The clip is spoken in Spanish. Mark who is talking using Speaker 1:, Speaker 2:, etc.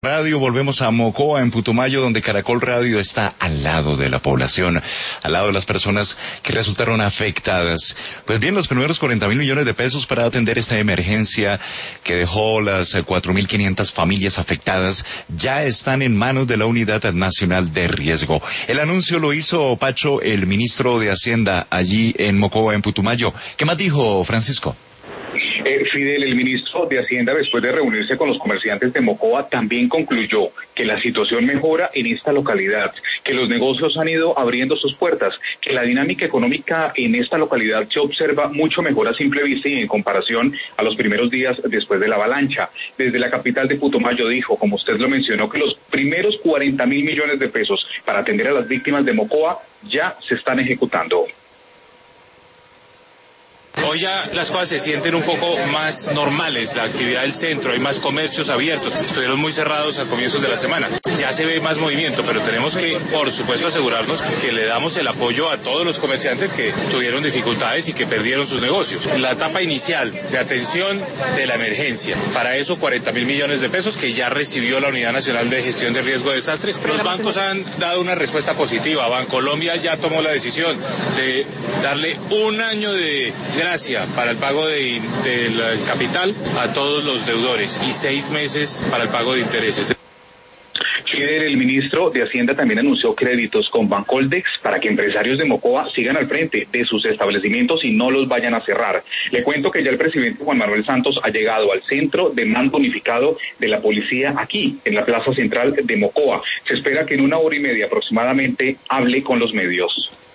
Speaker 1: Radio, volvemos a Mocoa, en Putumayo, donde Caracol Radio está al lado de la población, al lado de las personas que resultaron afectadas. Pues bien, los primeros 40.000 millones de pesos para atender esta emergencia que dejó las 4.500 familias afectadas ya están en manos de la Unidad Nacional de Riesgo. El anuncio lo hizo Pacho, el ministro de Hacienda, allí en Mocoa, en Putumayo. ¿Qué más dijo, Francisco?
Speaker 2: Fidel, el ministro de Hacienda, después de reunirse con los comerciantes de Mocoa, también concluyó que la situación mejora en esta localidad, que los negocios han ido abriendo sus puertas, que la dinámica económica en esta localidad se observa mucho mejor a simple vista y en comparación a los primeros días después de la avalancha. Desde la capital de Putumayo dijo, como usted lo mencionó, que los primeros 40.000 millones de pesos para atender a las víctimas de Mocoa ya se están ejecutando.
Speaker 3: Hoy ya las cosas se sienten un poco más normales, la actividad del centro, hay más comercios abiertos, estuvieron muy cerrados a comienzos de la semana, ya se ve más movimiento, pero tenemos que, por supuesto, asegurarnos que le damos el apoyo a todos los comerciantes que tuvieron dificultades y que perdieron sus negocios. La etapa inicial de atención de la emergencia, para eso 40.000 millones de pesos que ya recibió la Unidad Nacional de Gestión de Riesgo de Desastres. Los bancos han dado una respuesta positiva, Bancolombia ya tomó la decisión de darle un año de gracia para el pago del capital a todos los deudores y 6 meses para el pago de intereses.
Speaker 2: El ministro de Hacienda también anunció créditos con Bancoldex para que empresarios de Mocoa sigan al frente de sus establecimientos y no los vayan a cerrar. Le cuento que ya el presidente Juan Manuel Santos ha llegado al centro de mando unificado de la policía aquí, en la plaza central de Mocoa. Se espera que en 1 hora y media aproximadamente hable con los medios.